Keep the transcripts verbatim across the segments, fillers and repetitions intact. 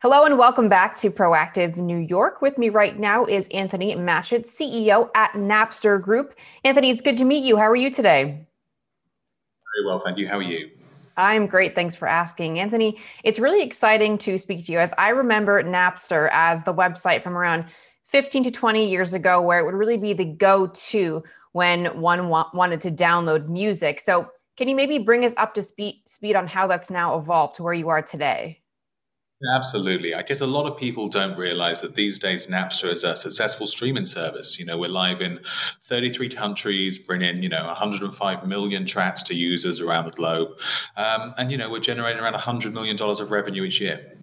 Hello and welcome back to Proactive New York. With me right now is Anthony Matchett, C E O at Napster Group. Anthony, it's good to meet you. How are you today? Very well, thank you. How are you? I'm great. Thanks for asking. Anthony, it's really exciting to speak to you as I remember Napster as the website from around fifteen to twenty years ago, where it would really be the go-to when one wa- wanted to download music. So can you maybe bring us up to speed, speed on how that's now evolved to where you are today? Absolutely. I guess a lot of people don't realize that these days Napster is a successful streaming service. You know, we're live in thirty-three countries, bringing, you know, one hundred five million tracks to users around the globe. Um, and, you know, we're generating around one hundred million dollars of revenue each year.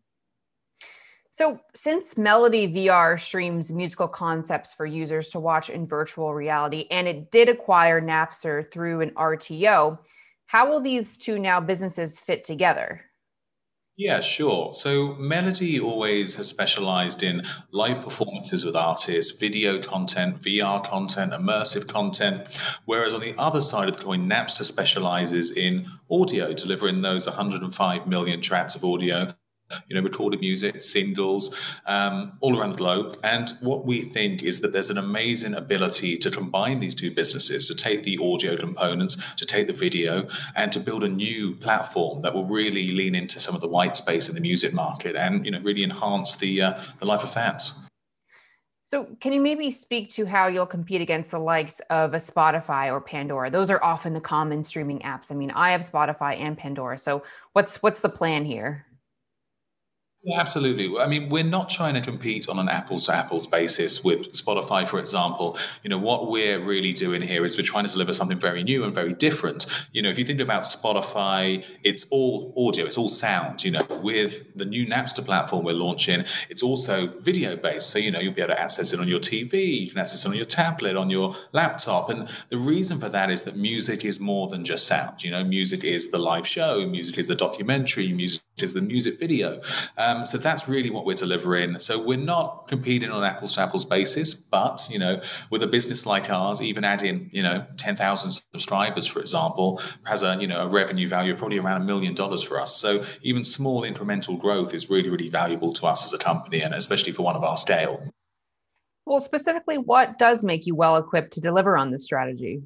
So, since Melody V R streams musical concepts for users to watch in virtual reality, and it did acquire Napster through an R T O, how will these two now businesses fit together? Yeah, sure. So Melody always has specialized in live performances with artists, video content, V R content, immersive content. Whereas on the other side of the coin, Napster specializes in audio, delivering those one hundred five million tracks of audio, you know, recorded music, singles, um, all around the globe. And what we think is that there's an amazing ability to combine these two businesses, to take the audio components, to take the video, and to build a new platform that will really lean into some of the white space in the music market and, you know, really enhance the uh, the life of fans. So, can you maybe speak to how you'll compete against the likes of a Spotify or Pandora? Those are often the common streaming apps. I mean, I have Spotify and Pandora. So, what's what's the plan here? Yeah, absolutely. I mean, we're not trying to compete on an apples to apples basis with Spotify, for example. You know, what we're really doing here is we're trying to deliver something very new and very different. You know, if you think about Spotify, it's all audio, it's all sound. You know, with the new Napster platform we're launching, it's also video based. So, you know, you'll be able to access it on your T V, you can access it on your tablet, on your laptop. And the reason for that is that music is more than just sound. You know, music is the live show, music is the documentary, music is the music video. Um, so that's really what we're delivering. So we're not competing on an apples to apples basis, but you know, with a business like ours, even adding you know ten thousand subscribers, for example, has a you know a revenue value of probably around a million dollars for us. So even small incremental growth is really really valuable to us as a company, and especially for one of our scale. Well, specifically, what does make you well equipped to deliver on this strategy?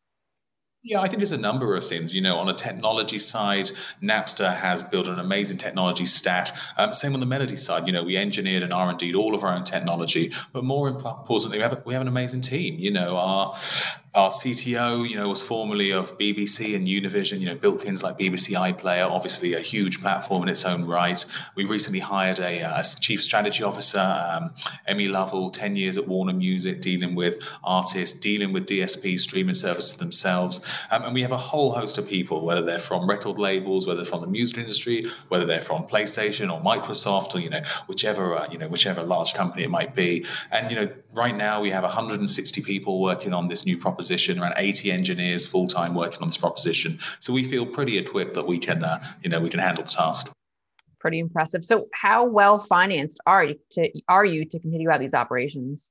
Yeah, I think there's a number of things. You know, on a technology side, Napster has built an amazing technology stack. Um, same on the Melody side. You know, we engineered and R and D'd all of our own technology, but more importantly, we have a, we have an amazing team. You know, our our C T O, you know, was formerly of B B C and Univision, you know, built things like B B C iPlayer, obviously a huge platform in its own right. We recently hired a, a chief strategy officer, um, Emmy Lovell, ten years at Warner Music, dealing with artists, dealing with D S P streaming services themselves. Um, and we have a whole host of people, whether they're from record labels, whether they're from the music industry, whether they're from PlayStation or Microsoft or, you know, whichever, uh, you know, whichever large company it might be. And, you know, right now we have one hundred sixty people working on this new proposition. Around eighty engineers full time working on this proposition. So we feel pretty equipped that we can, uh, you know, we can handle the task. Pretty impressive. So, how well financed are you to are you to continue out these operations?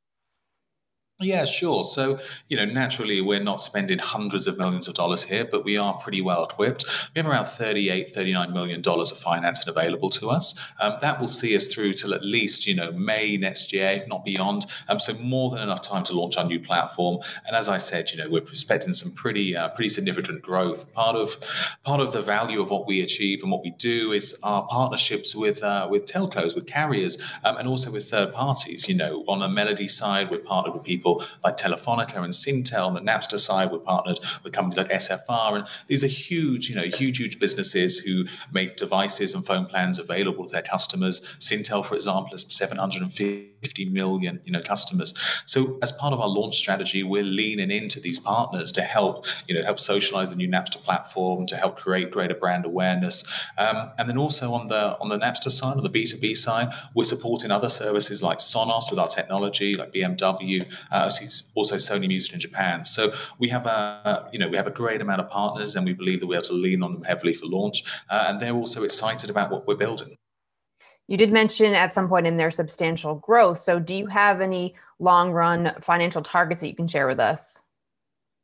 Yeah, sure. So, you know, naturally, we're not spending hundreds of millions of dollars here, but we are pretty well equipped. We have around thirty-eight, thirty-nine million dollars of financing available to us. Um, that will see us through till at least, you know, May next year, if not beyond. Um, so more than enough time to launch our new platform. And as I said, you know, we're expecting some pretty, uh, pretty significant growth. Part of, part of the value of what we achieve and what we do is our partnerships with, uh, with telcos, with carriers, um, and also with third parties. You know, on the Melody side, we're partnered with people like Telefonica and Singtel. On the Napster side, we're partnered with companies like S F R. And these are huge, you know, huge, huge businesses who make devices and phone plans available to their customers. Singtel, for example, has seven hundred fifty million, you know, customers. So as part of our launch strategy, we're leaning into these partners to help, you know, help socialize the new Napster platform, to help create greater brand awareness. Um, and then also on the on the Napster side, on the B two B side, we're supporting other services like Sonos with our technology, like B M W, uh, also Sony Music in Japan. So we have a, you know, we have a great amount of partners, and we believe that we're able to lean on them heavily for launch. Uh, and they're also excited about what we're building. You did mention at some point in there substantial growth. So, do you have any long run financial targets that you can share with us?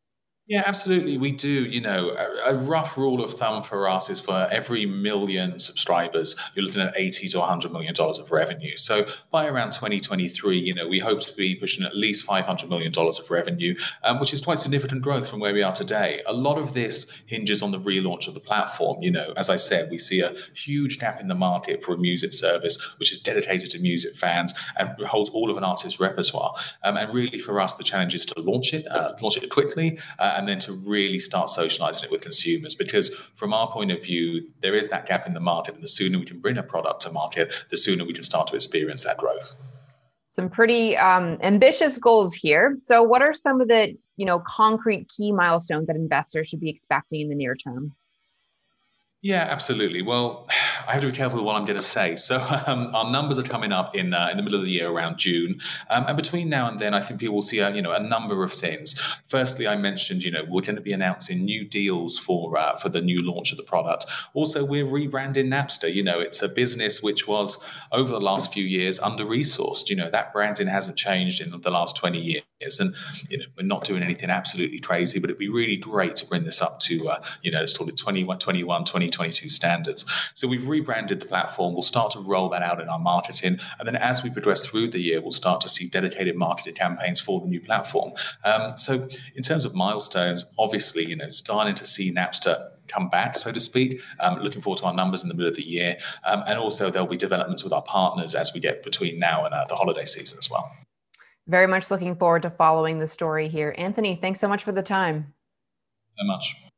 Yeah, absolutely. We do. You know, a, a rough rule of thumb for us is for every million subscribers, you're looking at eighty to one hundred million dollars of revenue. So by around twenty twenty-three, you know, we hope to be pushing at least five hundred million dollars of revenue, um, which is quite significant growth from where we are today. A lot of this hinges on the relaunch of the platform. You know, as I said, we see a huge gap in the market for a music service which is dedicated to music fans and holds all of an artist's repertoire. Um, and really, for us, the challenge is to launch it, uh, launch it quickly. Uh, and then to really start socializing it with consumers. Because from our point of view, there is that gap in the market, and the sooner we can bring a product to market, the sooner we can start to experience that growth. Some pretty um, ambitious goals here. So what are some of the, you know, concrete key milestones that investors should be expecting in the near term? Yeah, absolutely. Well, I have to be careful with what I'm going to say. So um, our numbers are coming up in uh, in the middle of the year, around June, um, and between now and then, I think people will see a, you know a number of things. Firstly, I mentioned you know we're going to be announcing new deals for uh, for the new launch of the product. Also, we're rebranding Napster. You know, it's a business which was over the last few years under resourced. You know, that branding hasn't changed in the last twenty years, and you know we're not doing anything absolutely crazy. But it'd be really great to bring this up to uh, you know let's call it twenty-one, twenty-one, twenty twenty-two standards. So we've rebranded the platform. We'll start to roll that out in our marketing. And then as we progress through the year, we'll start to see dedicated marketing campaigns for the new platform. Um, so in terms of milestones, obviously, you know, starting to see Napster come back, so to speak. Um, looking forward to our numbers in the middle of the year. Um, and also there'll be developments with our partners as we get between now and uh, the holiday season as well. Very much looking forward to following the story here. Anthony, thanks so much for the time. So much.